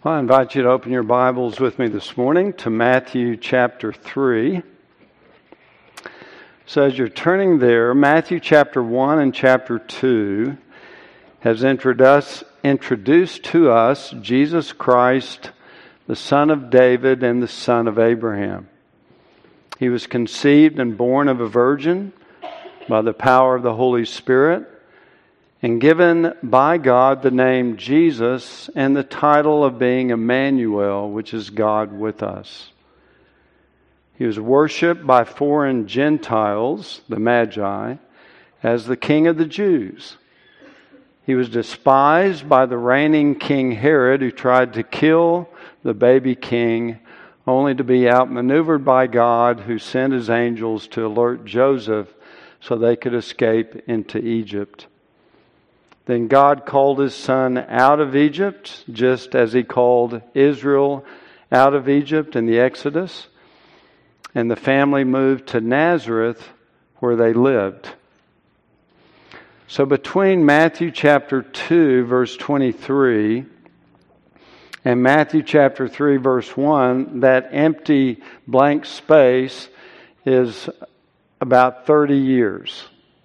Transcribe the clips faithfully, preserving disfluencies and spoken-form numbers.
Well, I invite you to open your Bibles with me this morning to Matthew chapter three. So as you're turning there, Matthew chapter one and chapter two has introduced, introduced to us Jesus Christ, the Son of David and the Son of Abraham. He was conceived and born of a virgin by the power of the Holy Spirit, and given by God the name Jesus and the title of being Emmanuel, which is God with us. He was worshipped by foreign Gentiles, the Magi, as the King of the Jews. He was despised by the reigning King Herod, who tried to kill the baby king, only to be outmaneuvered by God, who sent his angels to alert Joseph so they could escape into Egypt. Then God called His Son out of Egypt, just as He called Israel out of Egypt in the Exodus. And the family moved to Nazareth, where they lived. So between Matthew chapter two, verse twenty-three, and Matthew chapter three, verse one, that empty blank space is about thirty years.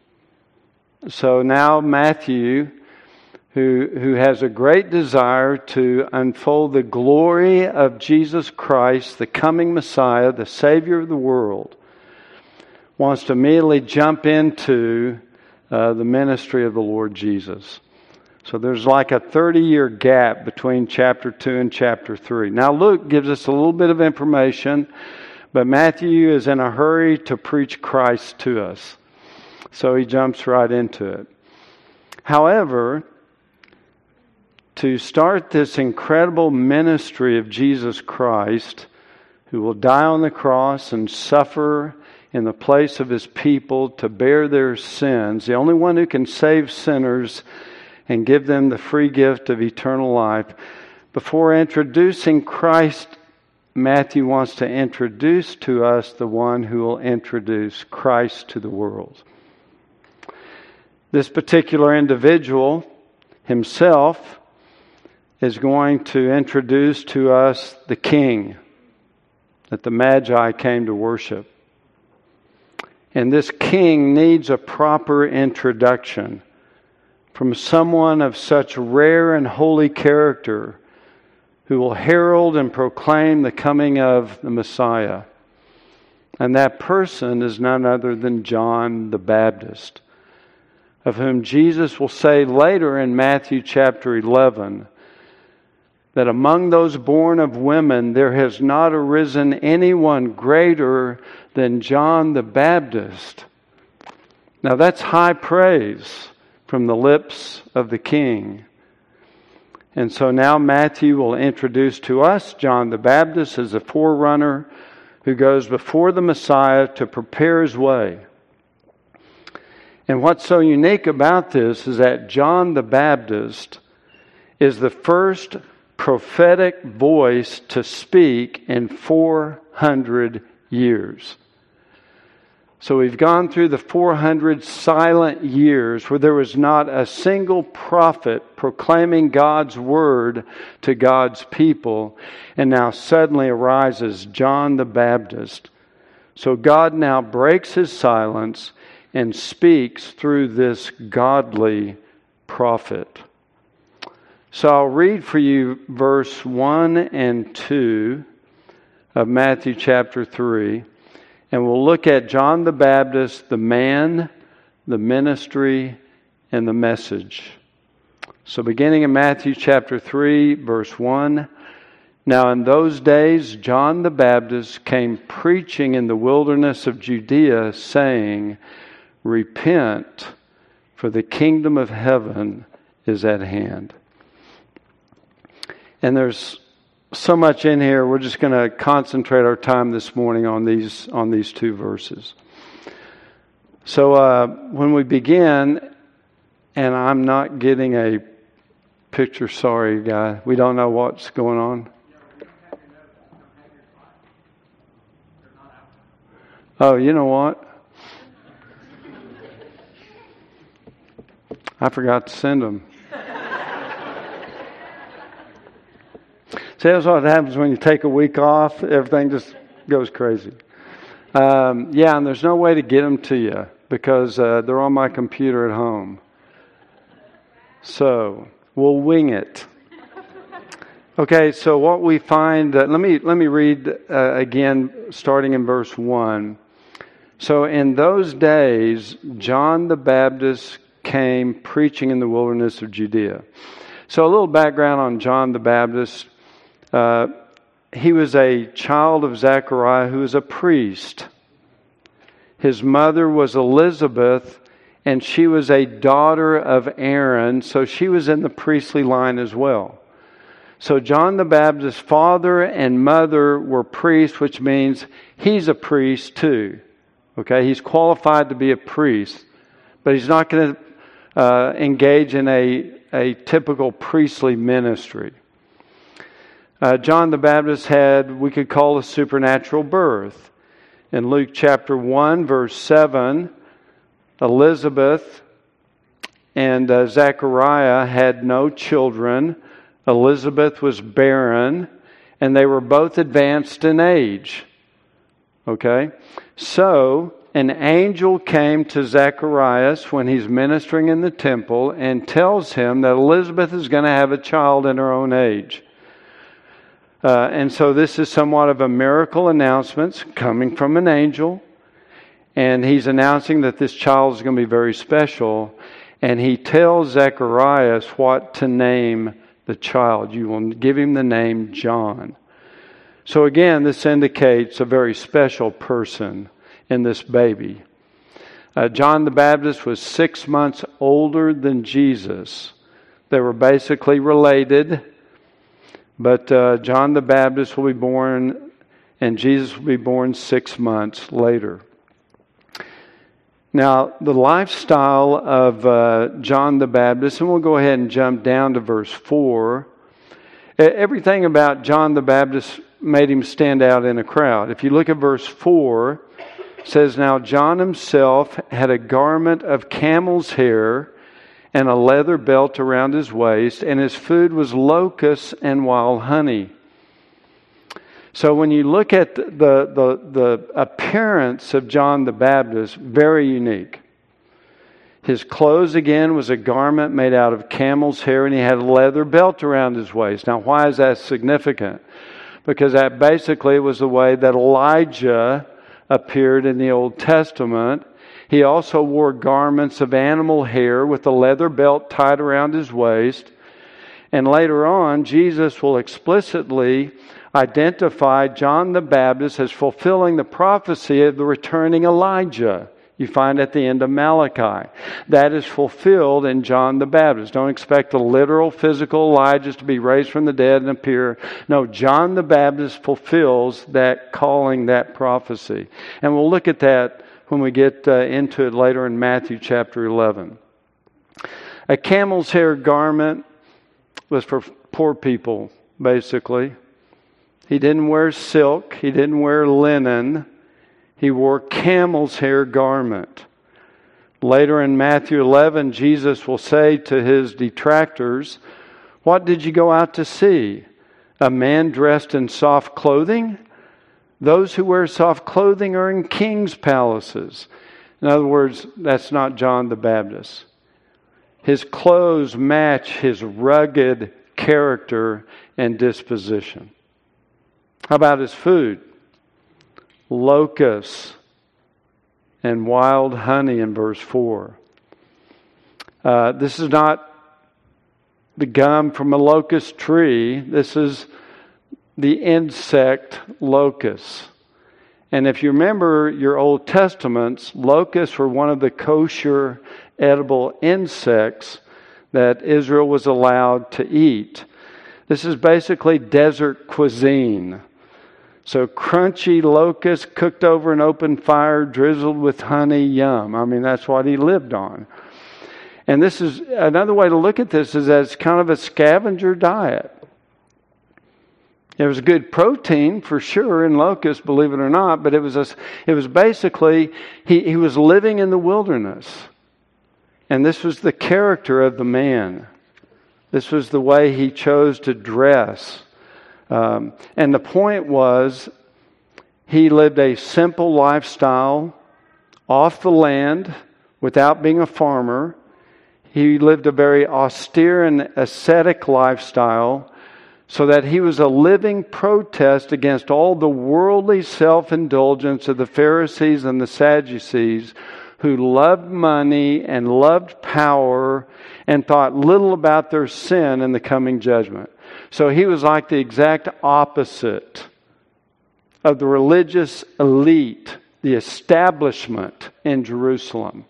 So now Matthew, who, who has a great desire to unfold the glory of Jesus Christ, the coming Messiah, the Savior of the world, wants to immediately jump into uh, the ministry of the Lord Jesus. So there's like a thirty-year gap between chapter two and chapter three. Now Luke gives us a little bit of information, but Matthew is in a hurry to preach Christ to us. So he jumps right into it. However, to start this incredible ministry of Jesus Christ, who will die on the cross and suffer in the place of His people to bear their sins, the only one who can save sinners and give them the free gift of eternal life, before introducing Christ, Matthew wants to introduce to us the one who will introduce Christ to the world. This particular individual himself is going to introduce to us the King that the Magi came to worship. And this King needs a proper introduction from someone of such rare and holy character who will herald and proclaim the coming of the Messiah. And that person is none other than John the Baptist, of whom Jesus will say later in Matthew chapter eleven that among those born of women there has not arisen anyone greater than John the Baptist. Now that's high praise from the lips of the King. And so now Matthew will introduce to us John the Baptist as a forerunner who goes before the Messiah to prepare His way. And what's so unique about this is that John the Baptist is the first prophetic voice to speak in four hundred years. So we've gone through the four hundred silent years where there was not a single prophet proclaiming God's word to God's people. And now suddenly arises John the Baptist. So God now breaks His silence and speaks through this godly prophet. So I'll read for you verse one and two of Matthew chapter three. And we'll look at John the Baptist, the man, the ministry, and the message. So beginning in Matthew chapter three, verse one. Now in those days John the Baptist came preaching in the wilderness of Judea, saying, Repent, for the kingdom of heaven is at hand. And there's so much in here. We're just going to concentrate our time this morning on these on these two verses. So uh, when we begin, and I'm not getting a picture, sorry, guy. We don't know what's going on. Oh, you know what? I forgot to send them. See, that's what happens when you take a week off. Everything just goes crazy. Um, yeah, and there's no way to get them to you because uh, they're on my computer at home. So we'll wing it. Okay, so what we find, uh, let me let me read uh, again, starting in verse one. So in those days, John the Baptist came preaching in the wilderness of Judea. So a little background on John the Baptist. Uh, he was a child of Zechariah who was a priest. His mother was Elizabeth, and she was a daughter of Aaron, so she was in the priestly line as well. So John the Baptist's father and mother were priests, which means he's a priest too. Okay, he's qualified to be a priest, but he's not going to uh, engage in a, a typical priestly ministry. Uh, John the Baptist had, we could call a supernatural birth. In Luke chapter one, verse seven, Elizabeth and uh, Zechariah had no children. Elizabeth was barren, and they were both advanced in age. Okay? So, an angel came to Zacharias when he's ministering in the temple and tells him that Elizabeth is going to have a child in her own age. Uh, and so this is somewhat of a miracle announcement coming from an angel. And he's announcing that this child is going to be very special. And he tells Zacharias what to name the child. You will give him the name John. So again, this indicates a very special person in this baby. Uh, John the Baptist was six months older than Jesus. They were basically related. But uh, John the Baptist will be born, and Jesus will be born six months later. Now, the lifestyle of uh, John the Baptist, and we'll go ahead and jump down to verse four. Everything about John the Baptist made him stand out in a crowd. If you look at verse four, it says, "Now John himself had a garment of camel's hair and a leather belt around his waist, and his food was locusts and wild honey." So when you look at the, the, the appearance of John the Baptist, very unique. His clothes, again, was a garment made out of camel's hair, and he had a leather belt around his waist. Now, why is that significant? Because that basically was the way that Elijah appeared in the Old Testament. He also wore garments of animal hair with a leather belt tied around his waist. And later on, Jesus will explicitly identify John the Baptist as fulfilling the prophecy of the returning Elijah. You find at the end of Malachi. That is fulfilled in John the Baptist. Don't expect a literal physical Elijah to be raised from the dead and appear. No, John the Baptist fulfills that calling, that prophecy. And we'll look at that when we get uh, into it later in Matthew chapter eleven. A camel's hair garment was for poor people, basically. He didn't wear silk. He didn't wear linen. He wore camel's hair garment. Later in Matthew eleven, Jesus will say to his detractors, "What did you go out to see? A man dressed in soft clothing? Those who wear soft clothing are in kings' palaces." In other words, that's not John the Baptist. His clothes match his rugged character and disposition. How about his food? Locusts and wild honey in verse four. Uh, this is not the gum from a locust tree. This is the insect locusts. And if you remember your Old Testaments, locusts were one of the kosher edible insects that Israel was allowed to eat. This is basically desert cuisine. So crunchy locusts cooked over an open fire, drizzled with honey, yum. I mean, that's what he lived on. And this is another way to look at this is as kind of a scavenger diet. There was good protein for sure in locusts, believe it or not, but it was a, it was basically he, he was living in the wilderness. And this was the character of the man. This was the way he chose to dress. Um, and the point was, he lived a simple lifestyle off the land without being a farmer. He lived a very austere and ascetic lifestyle so that he was a living protest against all the worldly self-indulgence of the Pharisees and the Sadducees, who loved money and loved power and thought little about their sin and the coming judgment. So he was like the exact opposite of the religious elite, the establishment in Jerusalem.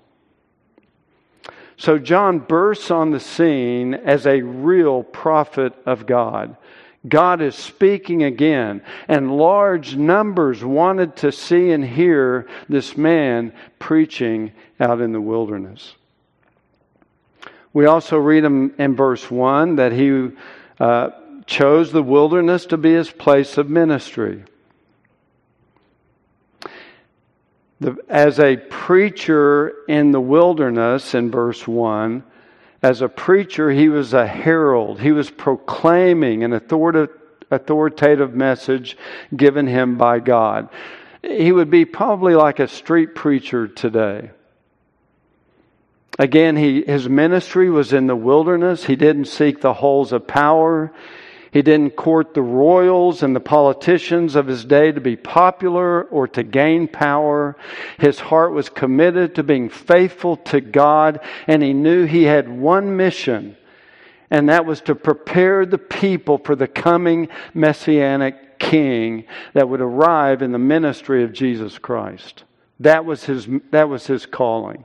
So John bursts on the scene as a real prophet of God. God is speaking again, and large numbers wanted to see and hear this man preaching out in the wilderness. We also read in verse one that he uh, chose the wilderness to be his place of ministry. The, as a preacher in the wilderness, in verse one, as a preacher, he was a herald. He was proclaiming an authoritative, authoritative message given him by God. He would be probably like a street preacher today. Again, he, his ministry was in the wilderness. He didn't seek the halls of power. He didn't court the royals and the politicians of his day to be popular or to gain power. His heart was committed to being faithful to God, and he knew he had one mission, and that was to prepare the people for the coming Messianic King that would arrive in the ministry of Jesus Christ. That was his, that was his calling.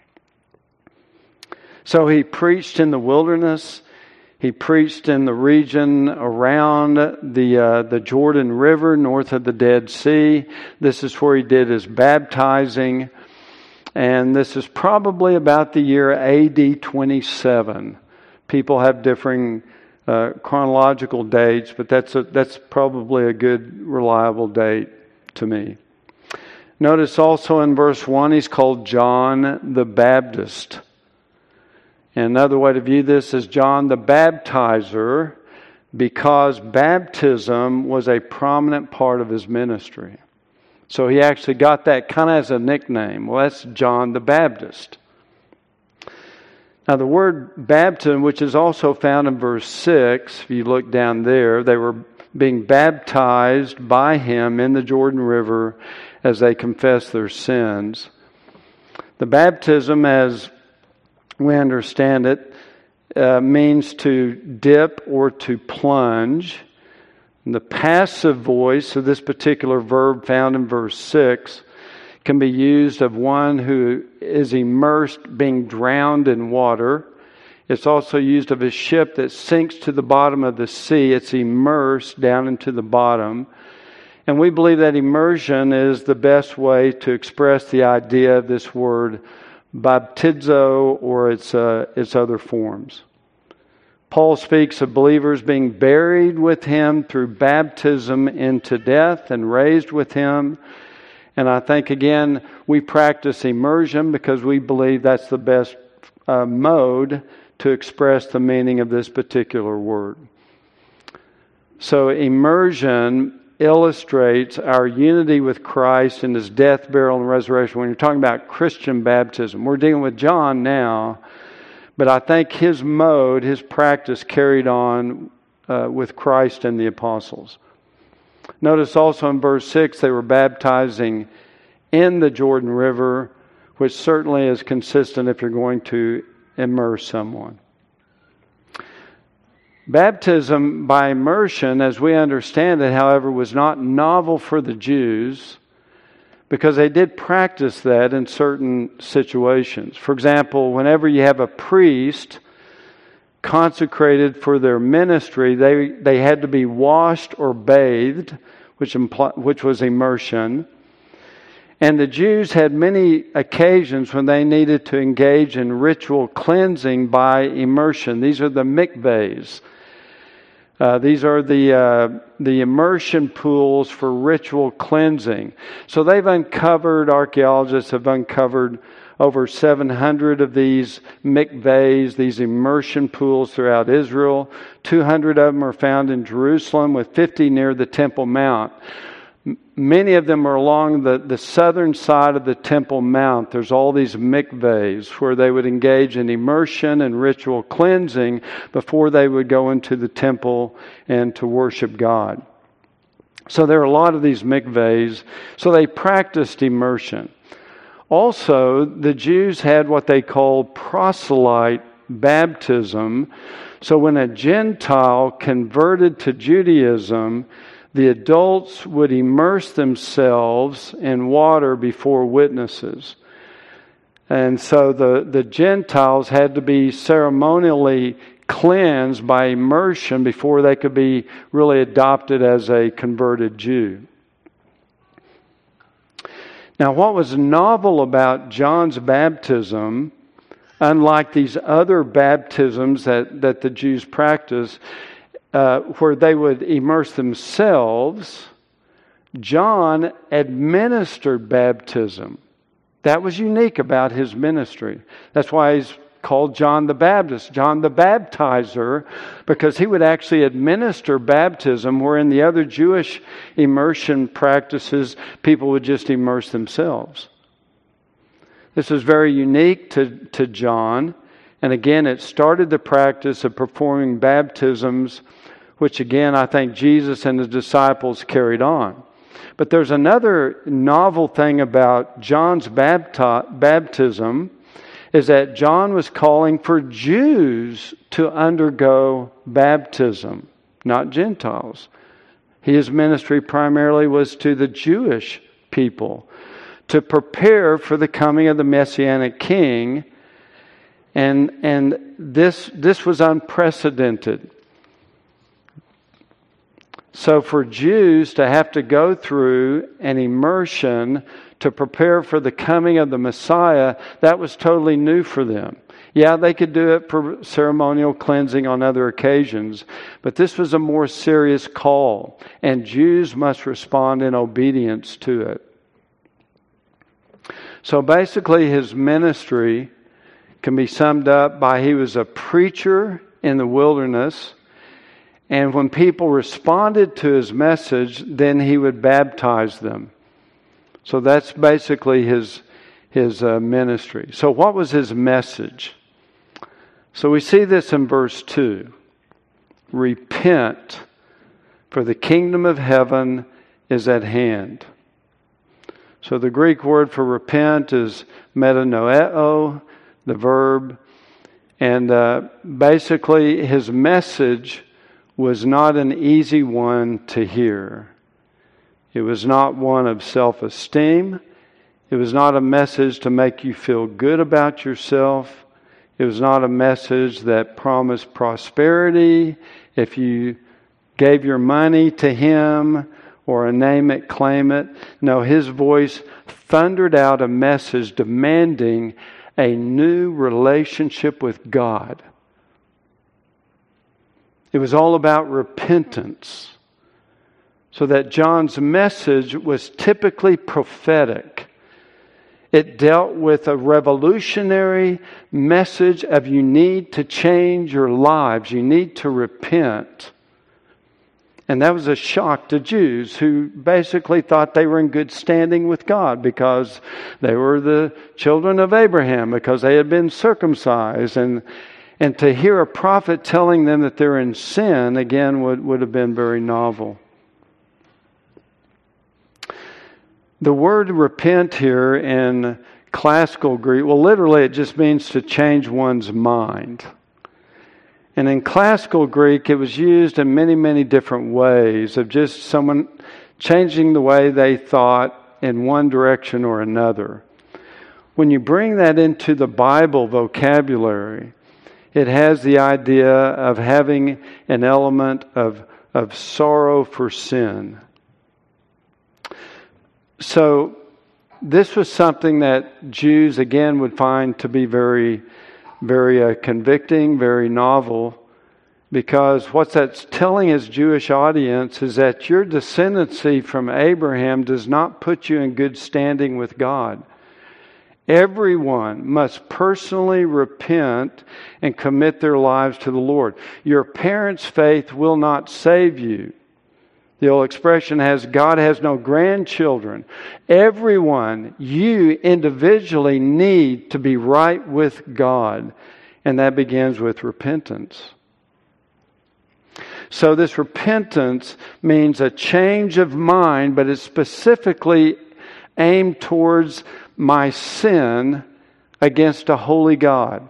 So he preached in the wilderness. He preached in the region around the uh, the Jordan River, north of the Dead Sea. This is where he did his baptizing. And this is probably about the year A D twenty-seven. People have differing uh, chronological dates, but that's a, that's probably a good, reliable date to me. Notice also in verse one, he's called John the Baptist. And another way to view this is John the Baptizer, because baptism was a prominent part of his ministry. So he actually got that kind of as a nickname. Well, that's John the Baptist. Now the word baptism, which is also found in verse six, if you look down there, they were being baptized by him in the Jordan River as they confessed their sins. The baptism, as we understand it, uh, means to dip or to plunge. And the passive voice of this particular verb found in verse six can be used of one who is immersed, being drowned in water. It's also used of a ship that sinks to the bottom of the sea. It's immersed down into the bottom. And we believe that immersion is the best way to express the idea of this word baptizo or its uh, its other forms. Paul speaks of believers being buried with him through baptism into death and raised with him. And I think, again, we practice immersion because we believe that's the best uh, mode to express the meaning of this particular word. So immersion illustrates our unity with Christ in his death, burial, and resurrection. When you're talking about Christian baptism, we're dealing with John now, but I think his mode, his practice carried on uh, with Christ and the apostles. Notice also in verse six, they were baptizing in the Jordan River, which certainly is consistent if you're going to immerse someone. Baptism by immersion, as we understand it, however, was not novel for the Jews because they did practice that in certain situations. For example, whenever you have a priest consecrated for their ministry, they, they had to be washed or bathed, which, impl- which was immersion. And the Jews had many occasions when they needed to engage in ritual cleansing by immersion. These are the mikvahs. Uh, these are the uh, the immersion pools for ritual cleansing. So they've uncovered, archaeologists have uncovered over seven hundred of these mikvahs, these immersion pools throughout Israel. two hundred of them are found in Jerusalem, with fifty near the Temple Mount. Many of them are along the, the southern side of the Temple Mount. There's all these mikvahs where they would engage in immersion and ritual cleansing before they would go into the temple and to worship God. So there are a lot of these mikvahs. So they practiced immersion. Also, the Jews had what they called proselyte baptism. So when a Gentile converted to Judaism, the adults would immerse themselves in water before witnesses. And so the, the Gentiles had to be ceremonially cleansed by immersion before they could be really adopted as a converted Jew. Now, what was novel about John's baptism, unlike these other baptisms that, that the Jews practiced, Uh, where they would immerse themselves, John administered baptism. That was unique about his ministry. That's why he's called John the Baptist, John the Baptizer, because he would actually administer baptism, where in the other Jewish immersion practices, people would just immerse themselves. This is very unique to, to John. And again, it started the practice of performing baptisms, which again, I think Jesus and his disciples carried on. But there's another novel thing about John's bapti- baptism, is that John was calling for Jews to undergo baptism, not Gentiles. His ministry primarily was to the Jewish people, to prepare for the coming of the Messianic King. And and this this was unprecedented. So for Jews to have to go through an immersion to prepare for the coming of the Messiah, that was totally new for them. Yeah, they could do it for ceremonial cleansing on other occasions, but this was a more serious call, and Jews must respond in obedience to it. So basically his ministry can be summed up by he was a preacher in the wilderness, and when people responded to his message, then he would baptize them. So that's basically his his uh, ministry. So what was his message? So we see this in verse two. Repent, for the kingdom of heaven is at hand. So the Greek word for repent is metanoeo, the verb. And uh, basically his message was not an easy one to hear. It was not one of self-esteem. It was not a message to make you feel good about yourself. It was not a message that promised prosperity if you gave your money to him, or a name it, claim it. No, his voice thundered out a message demanding a new relationship with God. It was all about repentance. So that John's message was typically prophetic. It dealt with a revolutionary message of you need to change your lives. You need to repent. And that was a shock to Jews who basically thought they were in good standing with God because they were the children of Abraham, because they had been circumcised. And and to hear a prophet telling them that they're in sin, again, would, would have been very novel. The word repent here in classical Greek, well, literally it just means to change one's mind. And in classical Greek, it was used in many, many different ways of just someone changing the way they thought in one direction or another. When you bring that into the Bible vocabulary, it has the idea of having an element of, of sorrow for sin. So this was something that Jews, again, would find to be very, very uh, convicting, very novel, because what that's telling his Jewish audience is that your descendancy from Abraham does not put you in good standing with God. Everyone must personally repent and commit their lives to the Lord. Your parents' faith will not save you. The old expression has, God has no grandchildren. Everyone, you individually need to be right with God. And that begins with repentance. So this repentance means a change of mind, but it's specifically aimed towards my sin against a holy God.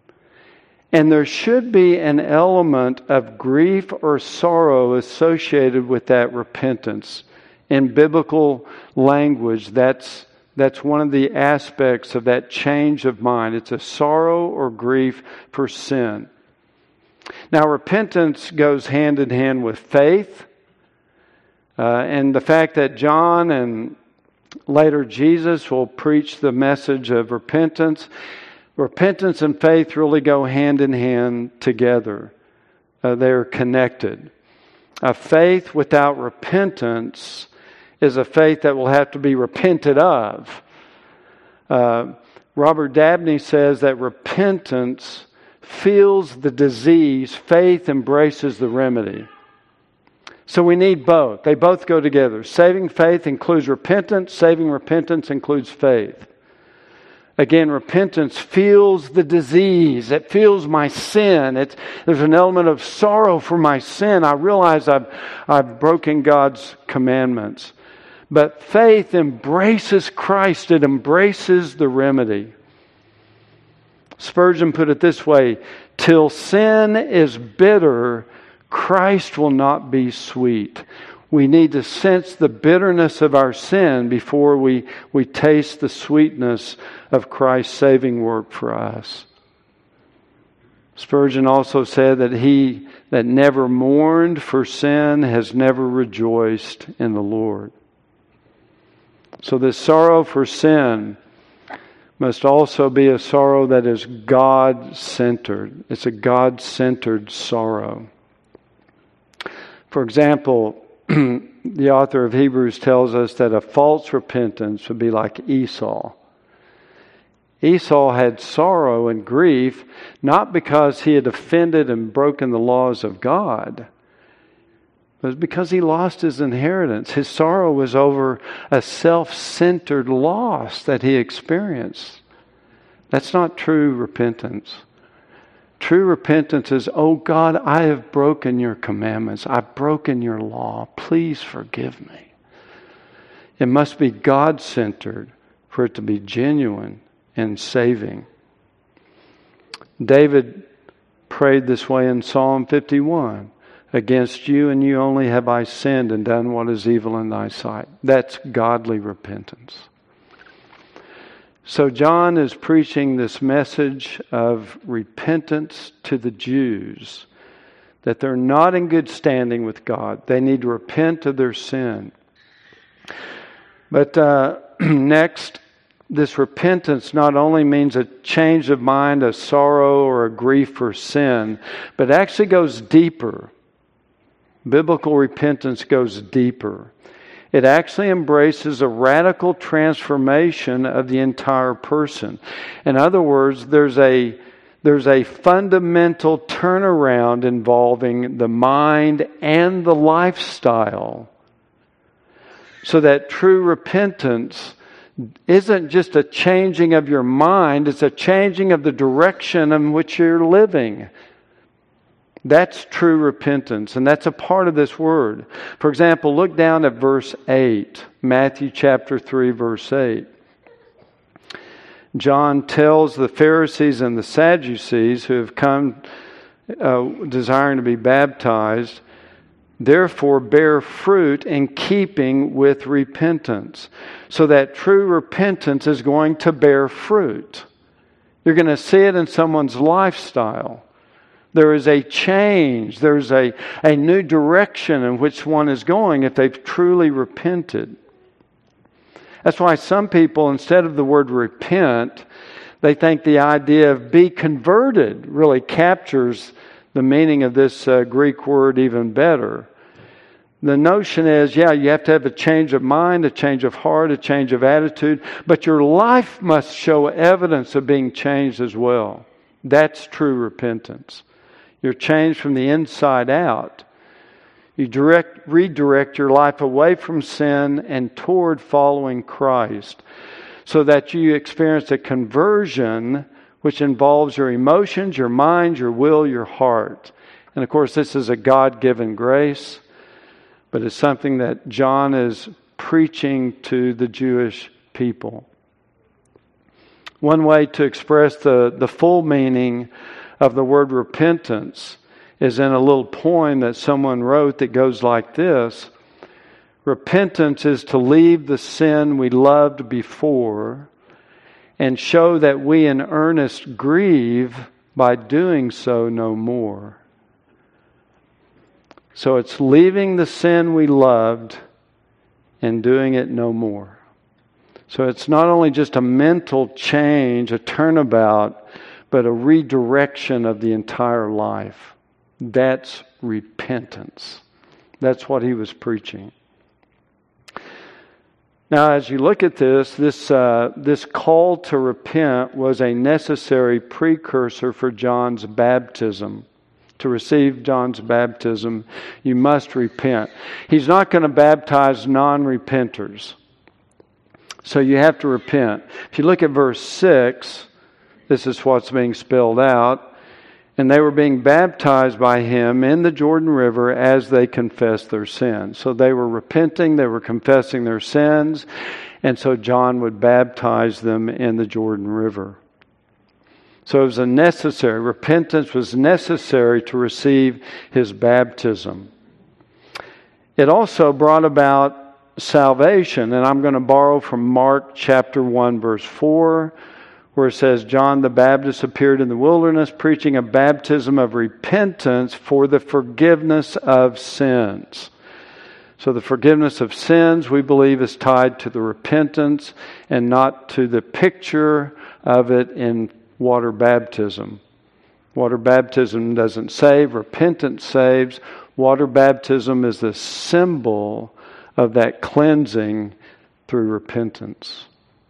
And there should be an element of grief or sorrow associated with that repentance. In biblical language, that's that's one of the aspects of that change of mind. It's a sorrow or grief for sin. Now, repentance goes hand in hand with faith. Uh, and the fact that John and later Jesus will preach the message of repentance. Repentance and faith really go hand in hand together. Uh, they're connected. A faith without repentance is a faith that will have to be repented of. Uh, Robert Dabney says that repentance feels the disease, faith embraces the remedy. So we need both. They both go together. Saving faith includes repentance. Saving repentance includes faith. Again, repentance feels the disease. It feels my sin. It's, there's an element of sorrow for my sin. I realize I've, I've broken God's commandments. But faith embraces Christ. It embraces the remedy. Spurgeon put it this way, till sin is bitter, Christ will not be sweet. We need to sense the bitterness of our sin before we, we taste the sweetness of Christ's saving work for us. Spurgeon also said that he that never mourned for sin has never rejoiced in the Lord. So this sorrow for sin must also be a sorrow that is God-centered. It's a God-centered sorrow. For example, the author of Hebrews tells us that a false repentance would be like Esau. Esau had sorrow and grief, not because he had offended and broken the laws of God, but because he lost his inheritance. His sorrow was over a self-centered loss that he experienced. That's not true repentance. True repentance is, oh God, I have broken your commandments. I've broken your law. Please forgive me. It must be God-centered for it to be genuine and saving. David prayed this way in Psalm fifty-one. Against you and you only have I sinned and done what is evil in thy sight. That's godly repentance. So John is preaching this message of repentance to the Jews, that they're not in good standing with God. They need to repent of their sin. But uh, next, this repentance not only means a change of mind, a sorrow or a grief for sin, but actually goes deeper. Biblical repentance goes deeper. It actually embraces a radical transformation of the entire person. In other words, there's a there's a fundamental turnaround involving the mind and the lifestyle. So that true repentance isn't just a changing of your mind, it's a changing of the direction in which you're living. That's true repentance, and that's a part of this word. For example, look down at verse eight, Matthew chapter three, verse eight. John tells the Pharisees and the Sadducees who have come uh, desiring to be baptized, therefore bear fruit in keeping with repentance. So that true repentance is going to bear fruit. You're going to see it in someone's lifestyle. There is a change. There's a, a new direction in which one is going if they've truly repented. That's why some people, instead of the word repent, they think the idea of be converted really captures the meaning of this uh, Greek word even better. The notion is, yeah, you have to have a change of mind, a change of heart, a change of attitude, but your life must show evidence of being changed as well. That's true repentance. You're changed from the inside out. You direct, redirect your life away from sin and toward following Christ, so that you experience a conversion which involves your emotions, your mind, your will, your heart. And of course, this is a God-given grace, but it's something that John is preaching to the Jewish people. One way to express the, the full meaning of the word repentance is in a little poem that someone wrote that goes like this. Repentance is to leave the sin we loved before and show that we in earnest grieve by doing so no more. So it's leaving the sin we loved and doing it no more. So it's not only just a mental change, a turnabout, but a redirection of the entire life. That's repentance. That's what he was preaching. Now, as you look at this, this uh, this call to repent was a necessary precursor for John's baptism. To receive John's baptism, you must repent. He's not going to baptize non-repenters. So you have to repent. If you look at verse six, this is what's being spelled out. And they were being baptized by him in the Jordan River as they confessed their sins. So they were repenting, they were confessing their sins, and so John would baptize them in the Jordan River. So it was a necessary, repentance was necessary to receive his baptism. It also brought about salvation, and I'm going to borrow from Mark chapter one, verse four, where it says, John the Baptist appeared in the wilderness preaching a baptism of repentance for the forgiveness of sins. So the forgiveness of sins, we believe, is tied to the repentance and not to the picture of it in water baptism. Water baptism doesn't save. Repentance saves. Water baptism is the symbol of that cleansing through repentance.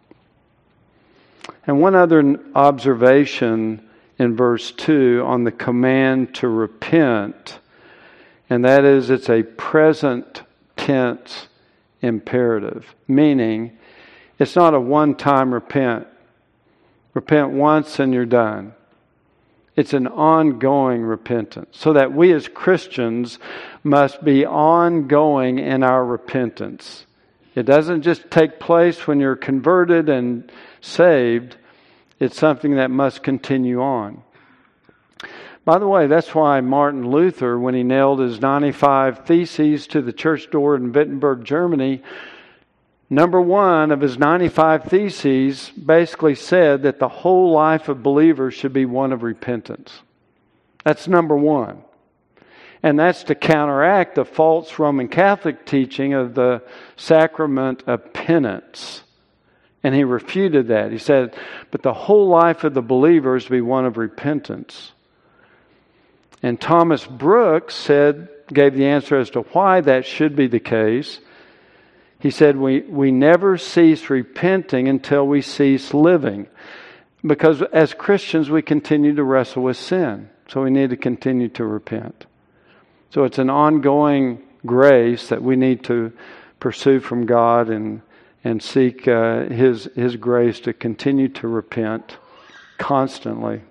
And one other observation in verse two on the command to repent, and that is it's a present tense imperative, meaning it's not a one-time repent. Repent once and you're done. It's an ongoing repentance, so that we as Christians must be ongoing in our repentance. It doesn't just take place when you're converted and saved. It's something that must continue on. By the way, that's why Martin Luther, when he nailed his ninety-five Theses to the church door in Wittenberg, Germany, number one of his ninety-five Theses basically said that the whole life of believers should be one of repentance. That's number one. And that's to counteract the false Roman Catholic teaching of the sacrament of penance. And he refuted that. He said, but the whole life of the believers be one of repentance. And Thomas Brooks said, gave the answer as to why that should be the case. He said, we, we never cease repenting until we cease living. Because as Christians, we continue to wrestle with sin. So we need to continue to repent. So it's an ongoing grace that we need to pursue from God and and seek uh, His His grace to continue to repent constantly.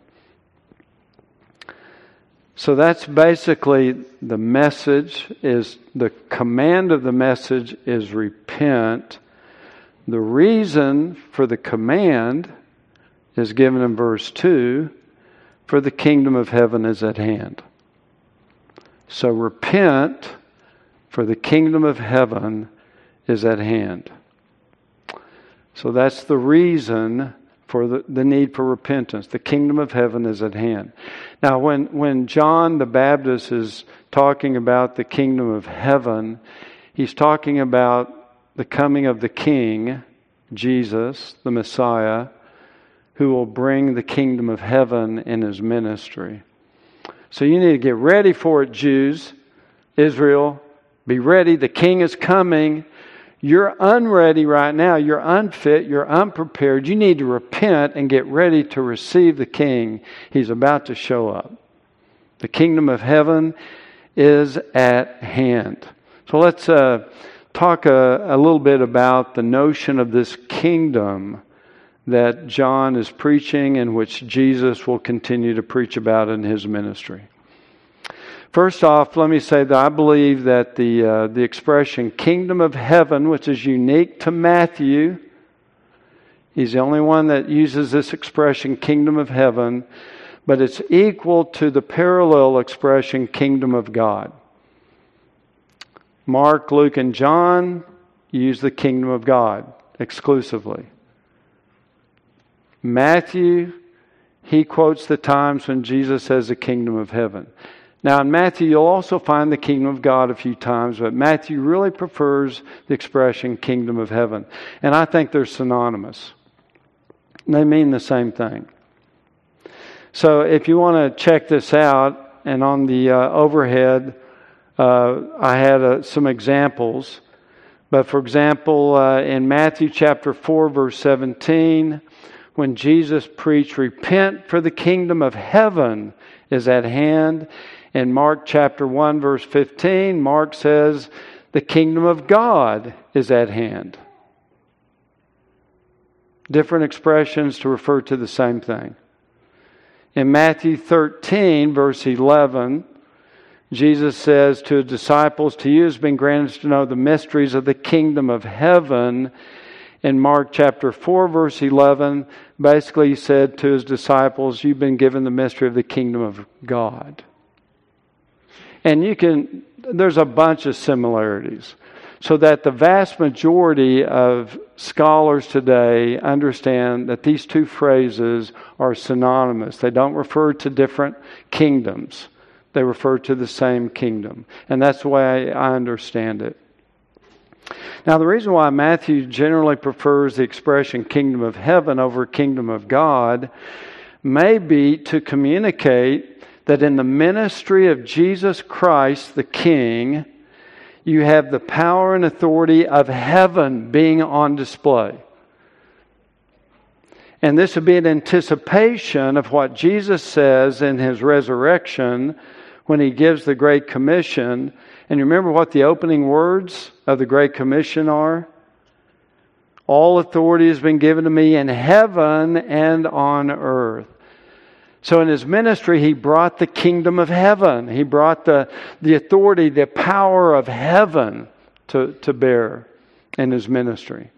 So that's basically the message. Is the command of the message is repent. The reason for the command is given in verse two, for the kingdom of heaven is at hand. So repent, for the kingdom of heaven is at hand. So that's the reason for the, the need for repentance. The kingdom of heaven is at hand. Now, when, when John the Baptist is talking about the kingdom of heaven, he's talking about the coming of the King, Jesus, the Messiah, who will bring the kingdom of heaven in His ministry. So you need to get ready for it, Jews, Israel, Be ready, the King is coming. You're unready right now. You're unfit. You're unprepared. You need to repent and get ready to receive the King. He's about to show up. The kingdom of heaven is at hand. So let's uh, talk a, a little bit about the notion of this kingdom that John is preaching and which Jesus will continue to preach about in his ministry. First off, let me say that I believe that the uh, the expression kingdom of heaven, which is unique to Matthew, he's the only one that uses this expression kingdom of heaven, but it's equal to the parallel expression kingdom of God. Mark, Luke, and John use the kingdom of God exclusively. Matthew, he quotes the times when Jesus says the kingdom of heaven. Now in Matthew, you'll also find the kingdom of God a few times, but Matthew really prefers the expression kingdom of heaven. And I think they're synonymous. They mean the same thing. So if you want to check this out, and on the uh, overhead, uh, I had uh, some examples. But for example, uh, in Matthew chapter four, verse seventeen, when Jesus preached, repent for the kingdom of heaven is at hand. In Mark chapter one, verse fifteen, Mark says, the kingdom of God is at hand. Different expressions to refer to the same thing. In Matthew thirteen, verse eleven, Jesus says to his disciples, to you has been granted to know the mysteries of the kingdom of heaven. In Mark chapter four, verse eleven, basically he said to his disciples, you've been given the mystery of the kingdom of God. And you can, there's a bunch of similarities. So that the vast majority of scholars today understand that these two phrases are synonymous. They don't refer to different kingdoms. They refer to the same kingdom. And that's the way I understand it. Now, the reason why Matthew generally prefers the expression kingdom of heaven over kingdom of God may be to communicate that in the ministry of Jesus Christ, the King, you have the power and authority of heaven being on display. And this would be an anticipation of what Jesus says in His resurrection when He gives the Great Commission. And you remember what the opening words of the Great Commission are? All authority has been given to me in heaven and on earth. So in His ministry, He brought the kingdom of heaven. He brought the, the authority, the power of heaven to, to bear in His ministry.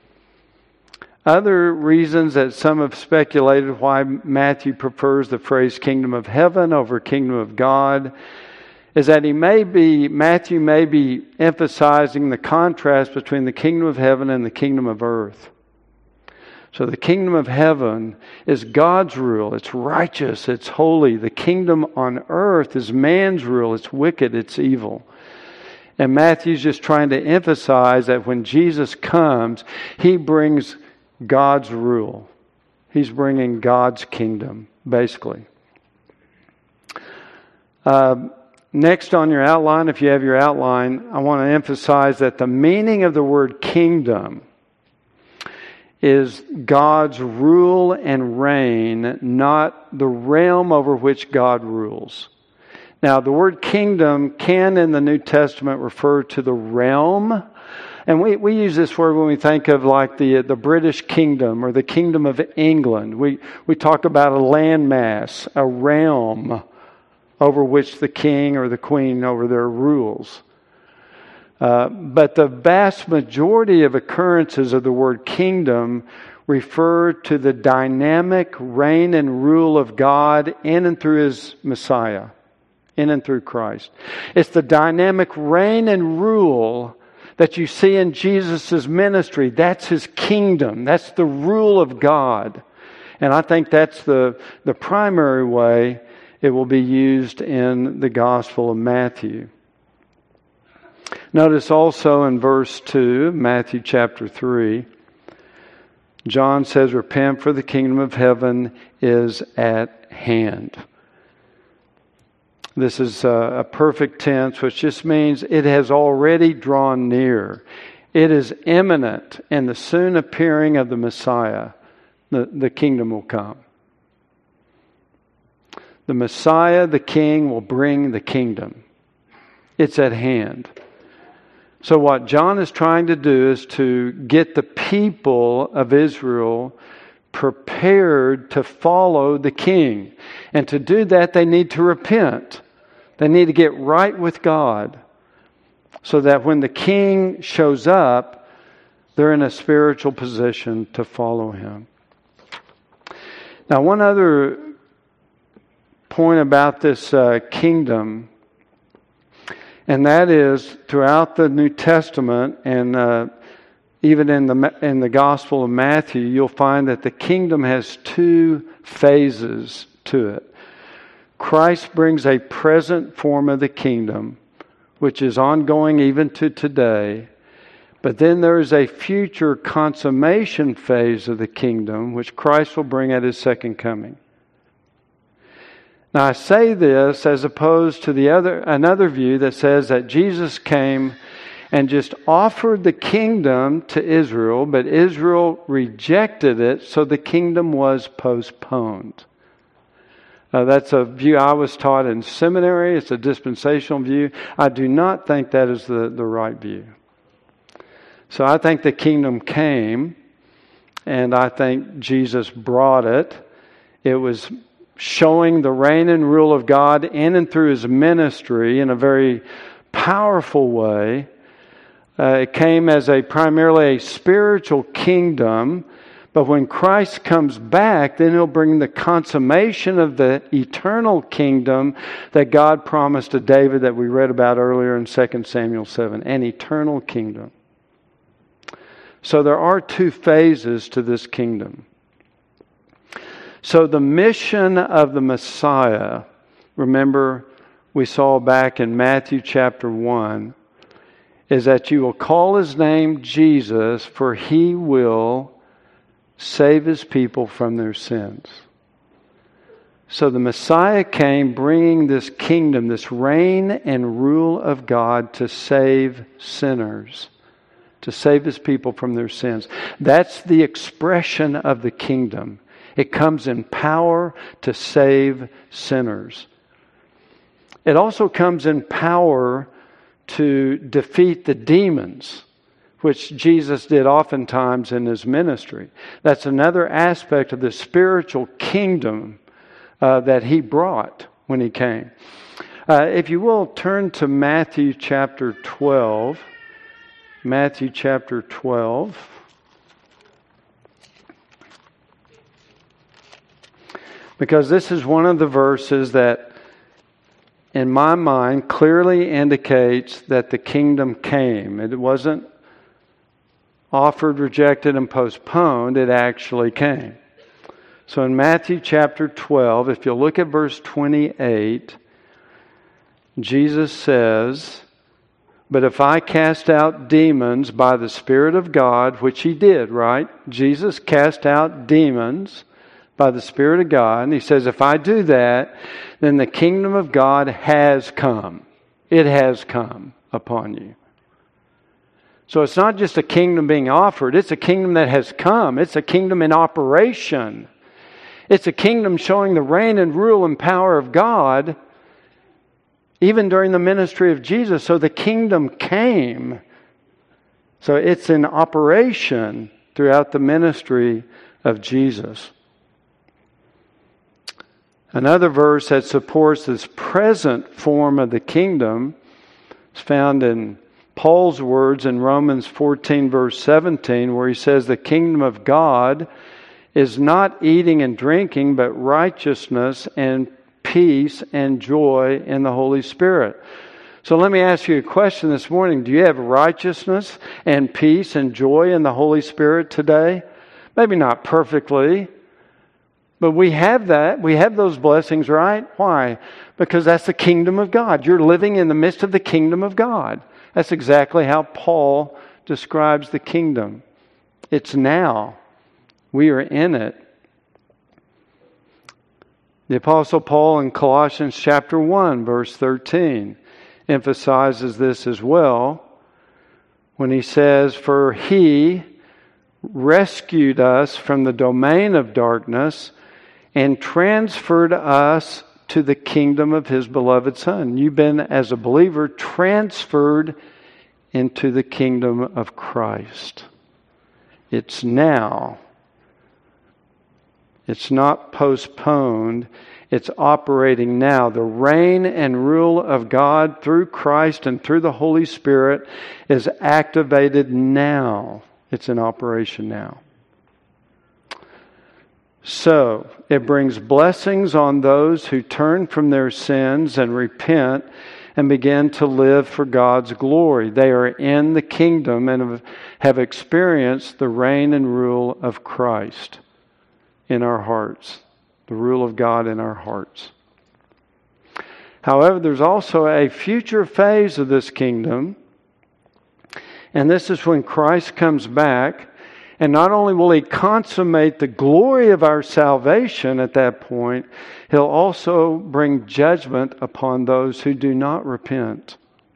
Other reasons that some have speculated why Matthew prefers the phrase kingdom of heaven over kingdom of God is that he may be, Matthew may be emphasizing the contrast between the kingdom of heaven and the kingdom of earth. So the kingdom of heaven is God's rule. It's righteous. It's holy. The kingdom on earth is man's rule. It's wicked. It's evil. And Matthew's just trying to emphasize that when Jesus comes, He brings God's rule. He's bringing God's kingdom, basically. Uh, next on your outline, if you have your outline, I want to emphasize that the meaning of the word kingdom is God's rule and reign, not the realm over which God rules. Now, the word kingdom can in the New Testament refer to the realm. And we, we use this word when we think of like the the British kingdom or the kingdom of England. We, we talk about a landmass, a realm over which the king or the queen over their rules. Uh, but the vast majority of occurrences of the word kingdom refer to the dynamic reign and rule of God in and through His Messiah, in and through Christ. It's the dynamic reign and rule that you see in Jesus' ministry. That's His kingdom. That's the rule of God. And I think that's the, the primary way it will be used in the Gospel of Matthew. Notice also in verse two, Matthew chapter three, John says, repent for the kingdom of heaven is at hand. This is a, a perfect tense, which just means it has already drawn near. It is imminent in the soon appearing of the Messiah. The, the kingdom will come. The Messiah, the King, will bring the kingdom. It's at hand. So what John is trying to do is to get the people of Israel prepared to follow the King. And to do that, they need to repent. They need to get right with God, so that when the King shows up, they're in a spiritual position to follow Him. Now, one other point about this uh, kingdom, and that is throughout the New Testament and uh, even in the in the Gospel of Matthew, you'll find that the kingdom has two phases to it. Christ brings a present form of the kingdom, which is ongoing even to today. But then there is a future consummation phase of the kingdom, which Christ will bring at His second coming. Now, I say this as opposed to the other another view that says that Jesus came and just offered the kingdom to Israel, but Israel rejected it, so the kingdom was postponed. Uh, that's a view I was taught in seminary. It's a dispensational view. I do not think that is the, the right view. So I think the kingdom came, and I think Jesus brought it. It was showing the reign and rule of God in and through His ministry in a very powerful way. Uh, it came as a primarily a spiritual kingdom. But when Christ comes back, then He'll bring the consummation of the eternal kingdom that God promised to David that we read about earlier in Second Samuel seven. An eternal kingdom. So there are two phases to this kingdom. So the mission of the Messiah, remember we saw back in Matthew chapter one, is that you will call His name Jesus, for He will save His people from their sins. So the Messiah came bringing this kingdom, this reign and rule of God to save sinners, to save His people from their sins. That's the expression of the kingdom. It comes in power to save sinners. It also comes in power to defeat the demons, which Jesus did oftentimes in His ministry. That's another aspect of the spiritual kingdom uh, that He brought when He came. Uh, if you will, turn to Matthew chapter twelve. Matthew chapter twelve. Because this is one of the verses that, in my mind, clearly indicates that the kingdom came. It wasn't offered, rejected, and postponed. It actually came. So in Matthew chapter twelve, if you look at verse twenty-eight, Jesus says, "But if I cast out demons by the Spirit of God," which He did, right? Jesus cast out demons by the Spirit of God. And He says, if I do that, then the kingdom of God has come. It has come upon you. So it's not just a kingdom being offered. It's a kingdom that has come. It's a kingdom in operation. It's a kingdom showing the reign and rule and power of God even during the ministry of Jesus. So the kingdom came. So it's in operation throughout the ministry of Jesus. Another verse that supports this present form of the kingdom is found in Paul's words in Romans fourteen verse seventeen, where he says the kingdom of God is not eating and drinking, but righteousness and peace and joy in the Holy Spirit. So let me ask you a question this morning. Do you have righteousness and peace and joy in the Holy Spirit today? Maybe not perfectly, but we have that. We have those blessings, right? Why? Because that's the kingdom of God. You're living in the midst of the kingdom of God. That's exactly how Paul describes the kingdom. It's now. We are in it. The Apostle Paul in Colossians chapter one, verse thirteen, emphasizes this as well when he says, "For He rescued us from the domain of darkness and transferred us to the kingdom of His beloved Son." You've been, as a believer, transferred into the kingdom of Christ. It's now. It's not postponed. It's operating now. The reign and rule of God through Christ and through the Holy Spirit is activated now. It's in operation now. So, it brings blessings on those who turn from their sins and repent and begin to live for God's glory. They are in the kingdom and have experienced the reign and rule of Christ in our hearts, the rule of God in our hearts. However, there's also a future phase of this kingdom, and this is when Christ comes back, and not only will He consummate the glory of our salvation at that point, He'll also bring judgment upon those who do not repent.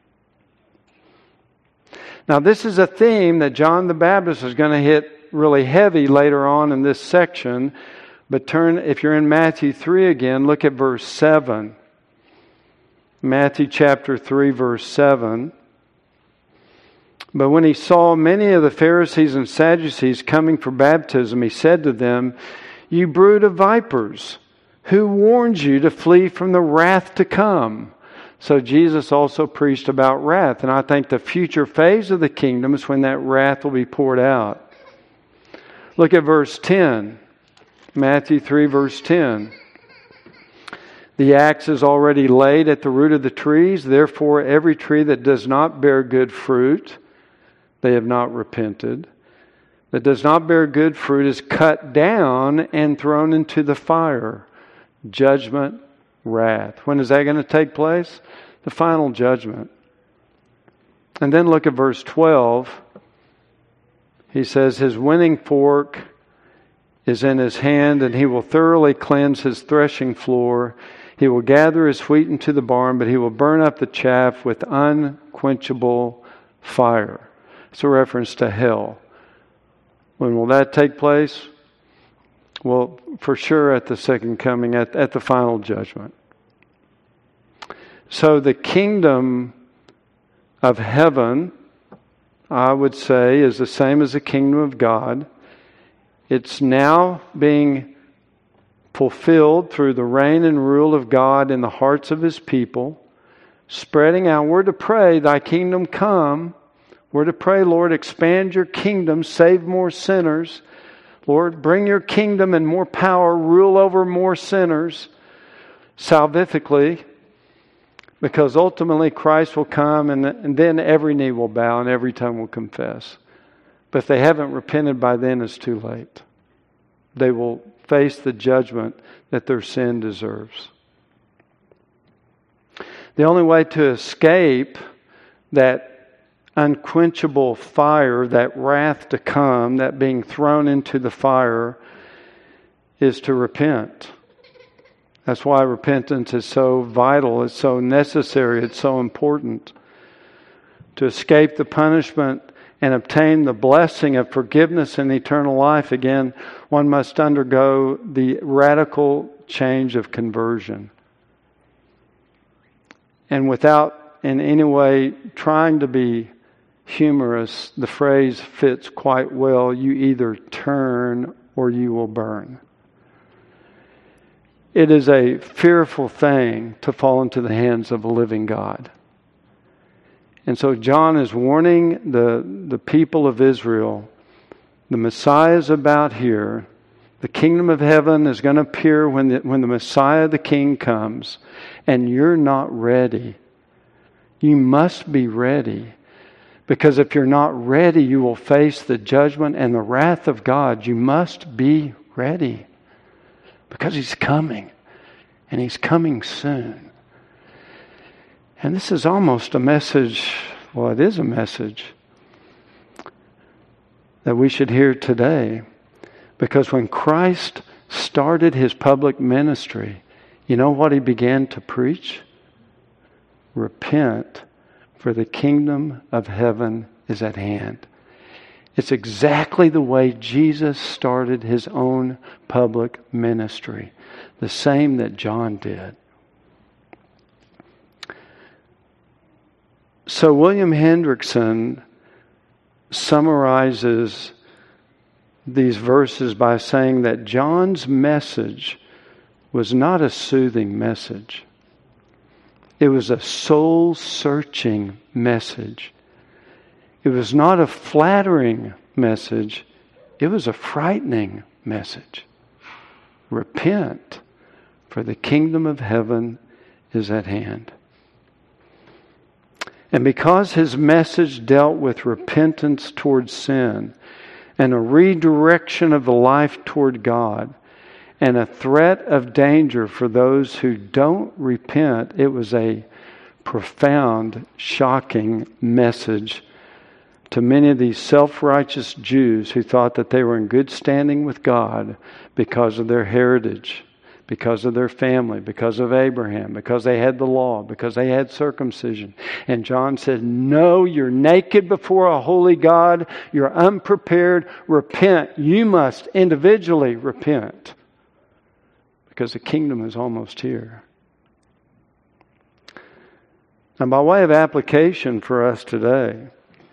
Now, this is a theme that John the Baptist is going to hit really heavy later on in this section. But turn, if you're in Matthew three again, look at verse seven. Matthew chapter three, verse seven. "But when He saw many of the Pharisees and Sadducees coming for baptism, He said to them, 'You brood of vipers, who warned you to flee from the wrath to come?'" So Jesus also preached about wrath. And I think the future phase of the kingdom is when that wrath will be poured out. Look at verse ten. Matthew three, verse ten. "The axe is already laid at the root of the trees. Therefore, every tree that does not bear good fruit," they have not repented, "that does not bear good fruit is cut down and thrown into the fire." Judgment, wrath. When is that going to take place? The final judgment. And then look at verse twelve. He says, "His winning fork is in his hand, and he will thoroughly cleanse his threshing floor. He will gather his wheat into the barn, but he will burn up the chaff with unquenchable fire." It's a reference to hell. When will that take place? Well, for sure at the second coming, at, at the final judgment. So the kingdom of heaven, I would say, is the same as the kingdom of God. It's now being fulfilled through the reign and rule of God in the hearts of His people, spreading out. We're to pray, "Thy kingdom come." We're to pray, "Lord, expand your kingdom, save more sinners. Lord, bring your kingdom and more power, rule over more sinners salvifically." Because ultimately Christ will come, and, and then every knee will bow and every tongue will confess. But if they haven't repented by then, it's too late. They will face the judgment that their sin deserves. The only way to escape that unquenchable fire, that wrath to come, that being thrown into the fire, is to repent. That's why repentance is so vital, it's so necessary, it's so important. To escape the punishment and obtain the blessing of forgiveness and eternal life, again, one must undergo the radical change of conversion. And without in any way trying to be humorous, the phrase fits quite well: you either turn or you will burn. It is a fearful thing to fall into the hands of a living God. And so John is warning the, the people of Israel, the Messiah is about here. The kingdom of heaven is going to appear when the, when the Messiah, the King, comes. And you're not ready. You must be ready. Because if you're not ready, you will face the judgment and the wrath of God. You must be ready. Because He's coming. And He's coming soon. And this is almost a message, well, it is a message that we should hear today. Because when Christ started His public ministry, You know what he began to preach? Repent, for the kingdom of heaven is at hand. It's exactly the way Jesus started his own public ministry. The same that John did. So William Hendrickson summarizes these verses by saying that John's message was not a soothing message. It was a soul-searching message. It was not a flattering message. It was a frightening message. Repent, for the kingdom of heaven is at hand. And because his message dealt with repentance towards sin and a redirection of the life toward God and a threat of danger for those who don't repent, it was a profound, shocking message to many of these self-righteous Jews who thought that they were in good standing with God because of their heritage, because of their family, because of Abraham, because they had the law, because they had circumcision. And John said, no, you're naked before a holy God. You're unprepared. Repent. You must individually repent, because the kingdom is almost here. And by way of application for us today,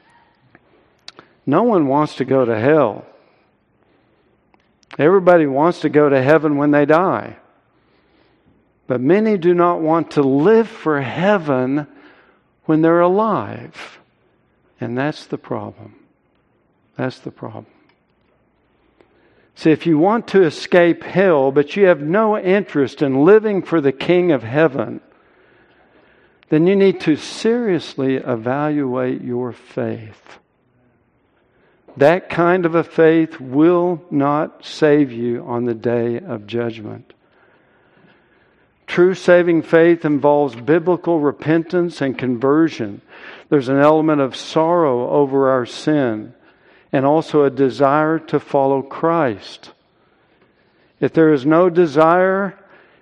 no one wants to go to hell. Everybody wants to go to heaven when they die. But many do not want to live for heaven when they're alive. And that's the problem. That's the problem. See, if you want to escape hell, but you have no interest in living for the King of Heaven, then you need to seriously evaluate your faith. That kind of a faith will not save you on the day of judgment. True saving faith involves biblical repentance and conversion. There's an element of sorrow over our sin and also a desire to follow Christ. If there is no desire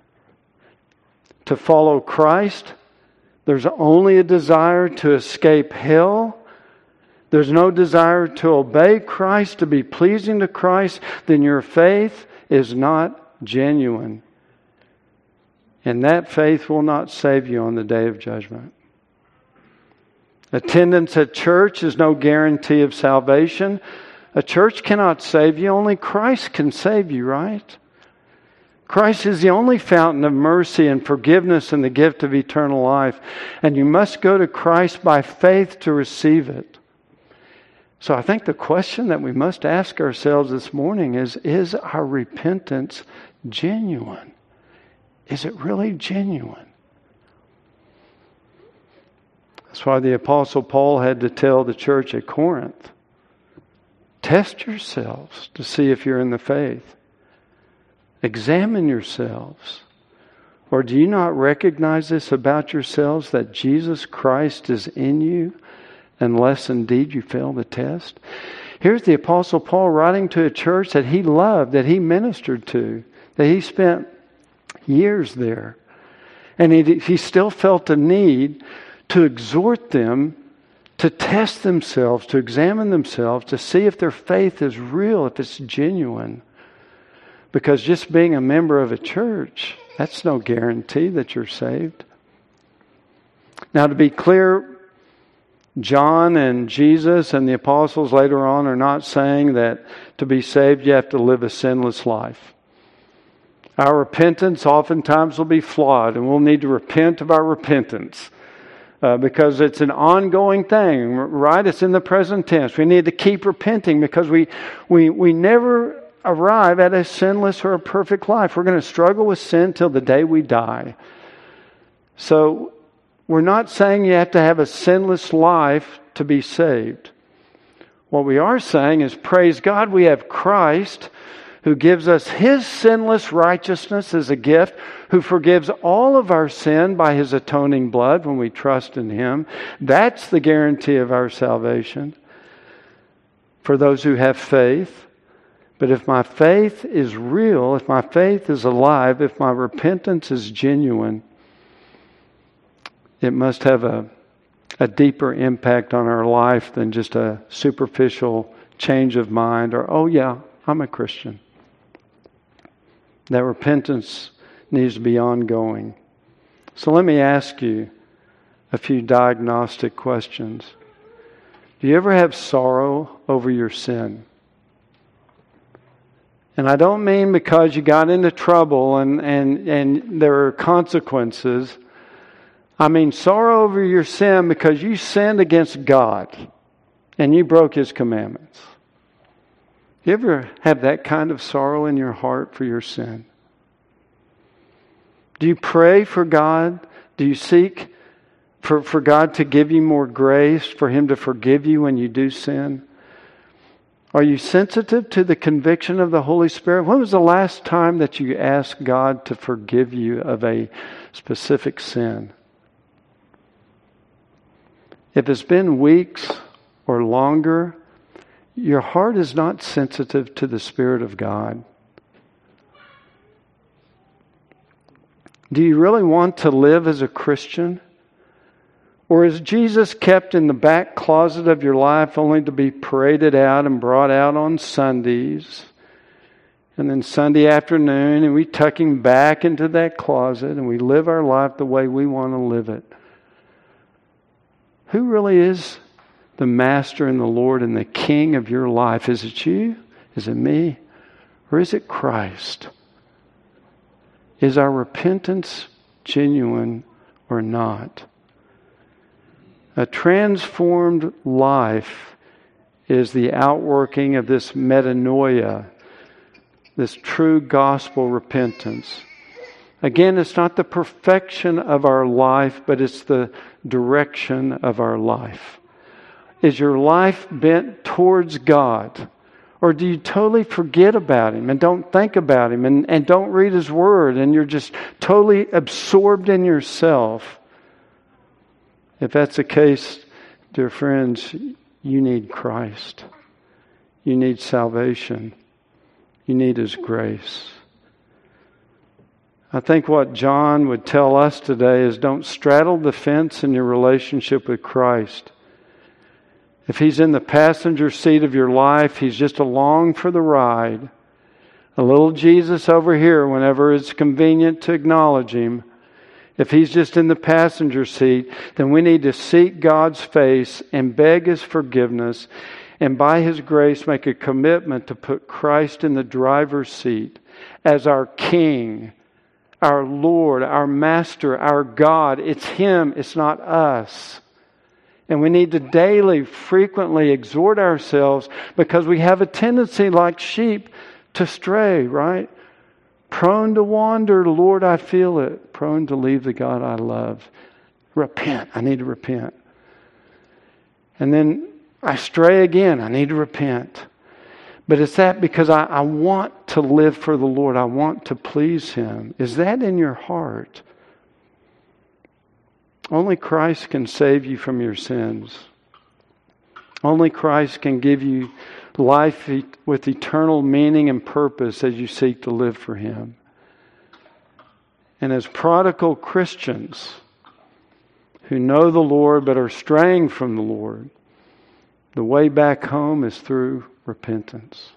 to follow Christ, there's only a desire to escape hell, there's no desire to obey Christ, to be pleasing to Christ, then your faith is not genuine. And that faith will not save you on the day of judgment. Attendance at church is no guarantee of salvation. A church cannot save you. Only Christ can save you, right? Christ is the only fountain of mercy and forgiveness and the gift of eternal life. And you must go to Christ by faith to receive it. So I think the question that we must ask ourselves this morning is, is our repentance genuine? Is it really genuine? That's why the Apostle Paul had to tell the church at Corinth, test yourselves to see if you're in the faith. Examine yourselves. Or do you not recognize this about yourselves, that Jesus Christ is in you, unless indeed you fail the test? Here's the Apostle Paul writing to a church that he loved, that he ministered to, that he spent years there. And he, he still felt a need to exhort them to test themselves, to examine themselves, to see if their faith is real, if it's genuine. Because just being a member of a church, that's no guarantee that you're saved. Now, to be clear, John and Jesus and the apostles later on are not saying that to be saved you have to live a sinless life. Our repentance oftentimes will be flawed, and we'll need to repent of our repentance. Uh, because it's an ongoing thing, right? It's in the present tense. We need to keep repenting because we we we never arrive at a sinless or a perfect life. We're going to struggle with sin till the day we die. So we're not saying you have to have a sinless life to be saved. What we are saying is, praise God, we have Christ who gives us His sinless righteousness as a gift, who forgives all of our sin by His atoning blood when we trust in Him. That's the guarantee of our salvation for those who have faith. But if my faith is real, if my faith is alive, if my repentance is genuine, it must have a, a deeper impact on our life than just a superficial change of mind or, oh yeah, I'm a Christian. That repentance needs to be ongoing. So let me ask you a few diagnostic questions. Do you ever have sorrow over your sin? And I don't mean because you got into trouble and, and, and there are consequences. I mean sorrow over your sin because you sinned against God and you broke His commandments. You ever have that kind of sorrow in your heart for your sin? Do you pray for God? Do you seek for, for God to give you more grace, for Him to forgive you when you do sin? Are you sensitive to the conviction of the Holy Spirit? When was the last time that you asked God to forgive you of a specific sin? If it's been weeks or longer, your heart is not sensitive to the Spirit of God. Do you really want to live as a Christian? Or is Jesus kept in the back closet of your life only to be paraded out and brought out on Sundays? And then Sunday afternoon, and we tuck Him back into that closet and we live our life the way we want to live it. Who really is the Master and the Lord and the King of your life? Is it you? Is it me? Or is it Christ? Is our repentance genuine or not? A transformed life is the outworking of this metanoia, this true gospel repentance. Again, it's not the perfection of our life, but it's the direction of our life. Is your life bent towards God? Or do you totally forget about Him and don't think about Him and, and don't read His Word and you're just totally absorbed in yourself? If that's the case, dear friends, you need Christ. You need salvation. You need His grace. I think what John would tell us today is don't straddle the fence in your relationship with Christ. If He's in the passenger seat of your life, He's just along for the ride. A little Jesus over here whenever it's convenient to acknowledge Him. If He's just in the passenger seat, then we need to seek God's face and beg His forgiveness, and by His grace make a commitment to put Christ in the driver's seat as our King, our Lord, our Master, our God. It's Him, it's not us. And we need to daily, frequently exhort ourselves because we have a tendency like sheep to stray, right? Prone to wander, Lord, I feel it. Prone to leave the God I love. Repent. I need to repent. And then I stray again. I need to repent. But it's that because I, I want to live for the Lord. I want to please Him. Is that in your heart? Only Christ can save you from your sins. Only Christ can give you life with eternal meaning and purpose as you seek to live for Him. And as prodigal Christians who know the Lord but are straying from the Lord, the way back home is through repentance.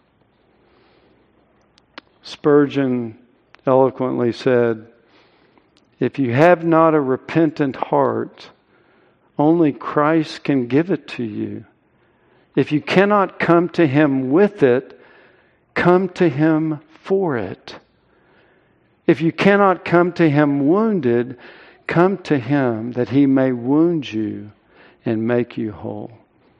Spurgeon eloquently said, "If you have not a repentant heart, only Christ can give it to you. If you cannot come to Him with it, come to Him for it. If you cannot come to Him wounded, come to Him that He may wound you and make you whole."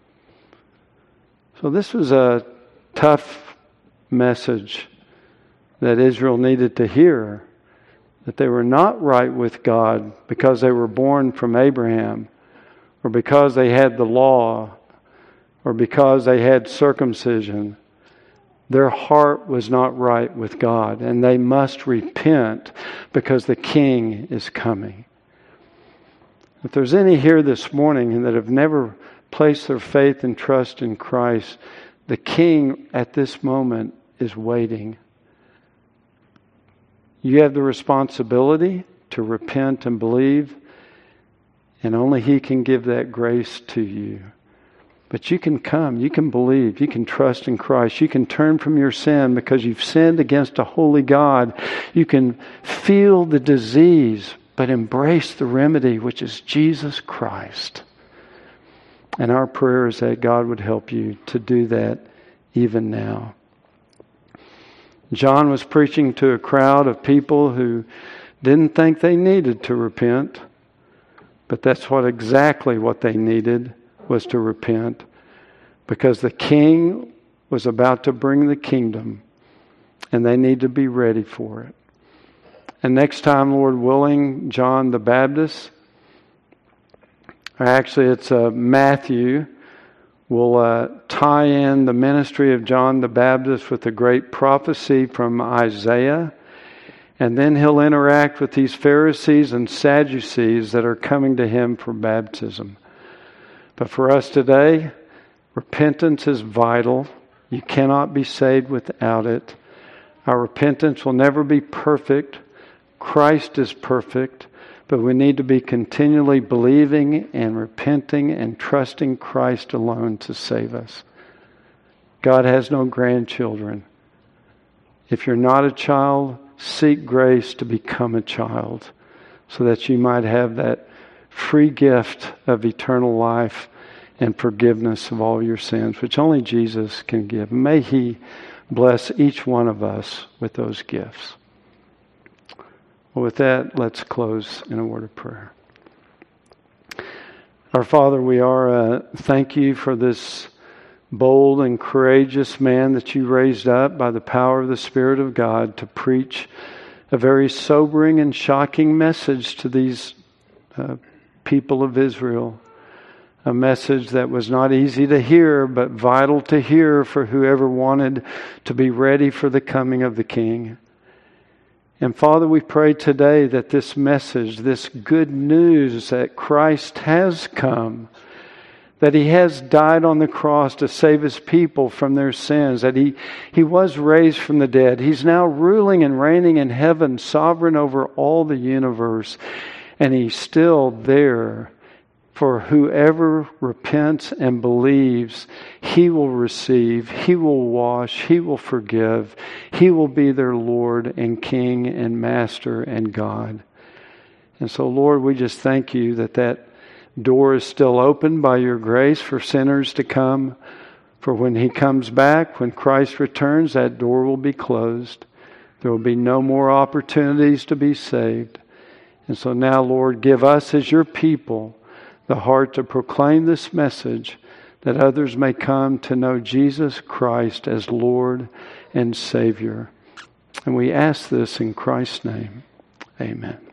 So this was a tough message that Israel needed to hear, that they were not right with God because they were born from Abraham, or because they had the law, or because they had circumcision. Their heart was not right with God, and they must repent because the King is coming. If there's any here this morning that have never placed their faith and trust in Christ, the King at this moment is waiting. You have the responsibility to repent and believe, and only He can give that grace to you. But you can come, you can believe, you can trust in Christ. You can turn from your sin because you've sinned against a holy God. You can feel the disease, but embrace the remedy, which is Jesus Christ. And our prayer is that God would help you to do that even now. John was preaching to a crowd of people who didn't think they needed to repent, but that's what exactly what they needed, was to repent, because the King was about to bring the kingdom, and they need to be ready for it. And next time, Lord willing, John the Baptist, or actually it's uh, Matthew, will uh, tie in the ministry of John the Baptist with the great prophecy from Isaiah. And then he'll interact with these Pharisees and Sadducees that are coming to him for baptism. But for us today, repentance is vital. You cannot be saved without it. Our repentance will never be perfect. Christ is perfect. But we need to be continually believing and repenting and trusting Christ alone to save us. God has no grandchildren. If you're not a child, seek grace to become a child so that you might have that free gift of eternal life and forgiveness of all your sins, which only Jesus can give. May He bless each one of us with those gifts. Well, with that, let's close in a word of prayer. Our Father, we are uh, thank you for this bold and courageous man that you raised up by the power of the Spirit of God to preach a very sobering and shocking message to these uh, people of Israel. A message that was not easy to hear, but vital to hear for whoever wanted to be ready for the coming of the King. And Father, we pray today that this message, this good news that Christ has come, that He has died on the cross to save His people from their sins, that He, he was raised from the dead. He's now ruling and reigning in heaven, sovereign over all the universe. And He's still there for whoever repents and believes. He will receive, He will wash, He will forgive. He will be their Lord and King and Master and God. And so, Lord, we just thank you that that door is still open by your grace for sinners to come. For when He comes back, when Christ returns, that door will be closed. There will be no more opportunities to be saved. And so now, Lord, give us as your people the heart to proclaim this message, that others may come to know Jesus Christ as Lord and Savior. And we ask this in Christ's name. Amen.